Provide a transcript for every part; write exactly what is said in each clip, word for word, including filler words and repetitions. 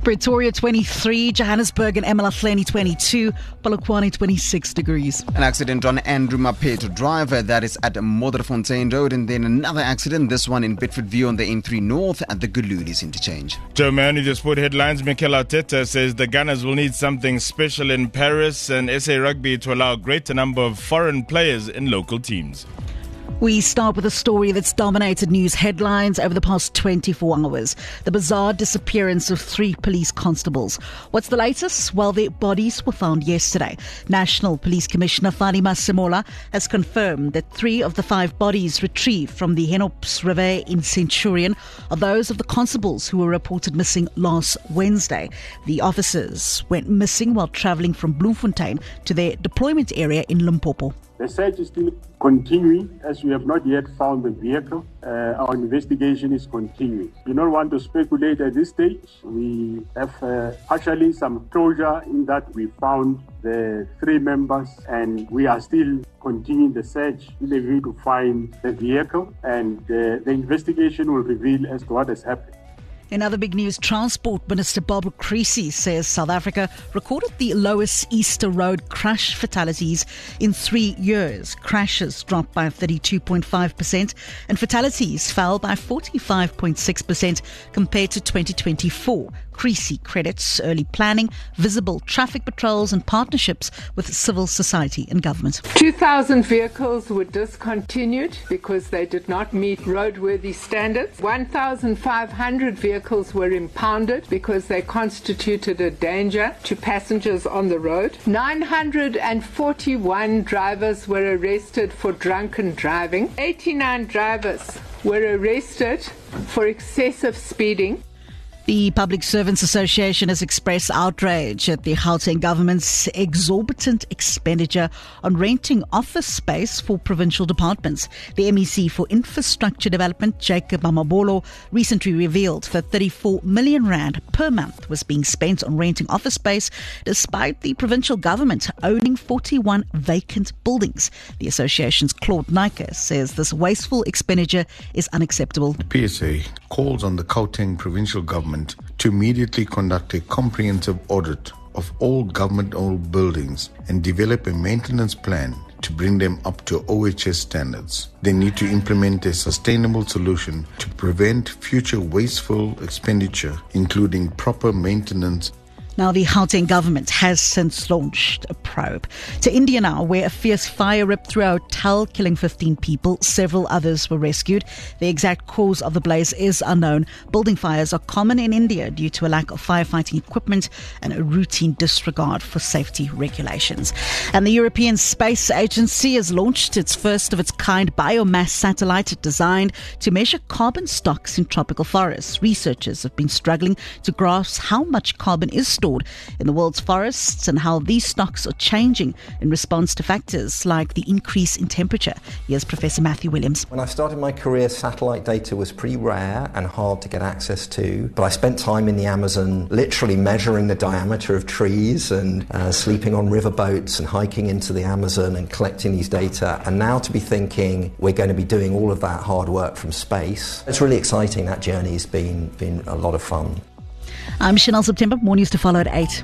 Pretoria twenty-three, Johannesburg and eMalahleni twenty-two, Polokwane twenty-six degrees. An accident on Andrew Mapeto Drive, that is at Modderfontein Road, and then another accident, this one in Bedford View on the N three North at the Gululis interchange. Joe Man with the sport headlines. Mikel Arteta says the Gunners will need something special in Paris and S A Rugby to allow a greater number of foreign players in local teams. We start with a story that's dominated news headlines over the past twenty-four hours. The bizarre disappearance of three police constables. What's the latest? Well, their bodies were found yesterday. National Police Commissioner Fatima Simola has confirmed that three of the five bodies retrieved from the Henops River in Centurion are those of the constables who were reported missing last Wednesday. The officers went missing while travelling from Bloemfontein to their deployment area in Limpopo. The search is still continuing as we have not yet found the vehicle. Uh, our investigation is continuing. We don't want to speculate at this stage. We have uh, partially some closure in that we found the three members and we are still continuing the search with a view to find the vehicle, and uh, the investigation will reveal as to what has happened. In other big news, Transport Minister Bob Creasy says South Africa recorded the lowest Easter Road crash fatalities in three years. Crashes dropped by thirty-two point five percent and fatalities fell by forty-five point six percent compared to twenty twenty-four. Creasy credits early planning, visible traffic patrols and partnerships with civil society and government. two thousand vehicles were discontinued because they did not meet roadworthy standards. one thousand five hundred vehicles were impounded because they constituted a danger to passengers on the road. nine hundred forty-one drivers were arrested for drunken driving. eighty-nine drivers were arrested for excessive speeding. The Public Servants Association has expressed outrage at the Gauteng government's exorbitant expenditure on renting office space for provincial departments. The M E C for Infrastructure Development, Jacob Mamabolo, recently revealed that thirty-four million rand per month was being spent on renting office space, despite the provincial government owning forty-one vacant buildings. The association's Claude Nyker says this wasteful expenditure is unacceptable. P S A calls on the Gauteng provincial government to immediately conduct a comprehensive audit of all government-owned buildings and develop a maintenance plan to bring them up to O H S standards. They need to implement a sustainable solution to prevent future wasteful expenditure, including proper maintenance. Now, the Gauteng government has since launched a probe to India now, where a fierce fire ripped through a hotel, killing fifteen people. Several others were rescued. The exact cause of the blaze is unknown. Building fires are common in India due to a lack of firefighting equipment and a routine disregard for safety regulations. And the European Space Agency has launched its first of its kind biomass satellite designed to measure carbon stocks in tropical forests. Researchers have been struggling to grasp how much carbon is stored in the world's forests and how these stocks are changing in response to factors like the increase in temperature. Here's Professor Matthew Williams. When I started my career, satellite data was pretty rare and hard to get access to, but I spent time in the Amazon literally measuring the diameter of trees and uh, sleeping on riverboats and hiking into the Amazon and collecting these data. And now to be thinking we're going to be doing all of that hard work from space, it's really exciting. That journey's been, been a lot of fun. I'm Chanel September. More news to follow at eight.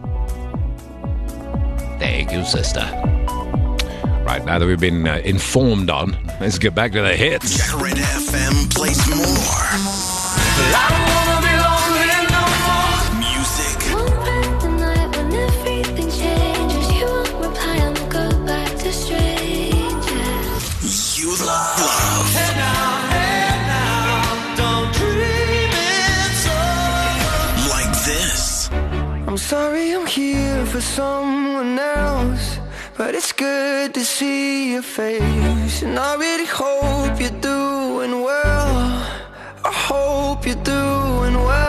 Thank you, sister. Right, now that we've been uh, informed on, let's get back to the hits. Jack Red F M plays more. I don't wanna be lonely no more. Music. Won't pack the night when everything changes. You won't reply, I'ma go back to strangers. You love. love. Hey now, hey now, don't dream it so. Like this. I'm sorry I'm here for someone else, but it's good to see your face. And I really hope you're doing well. I hope you're doing well.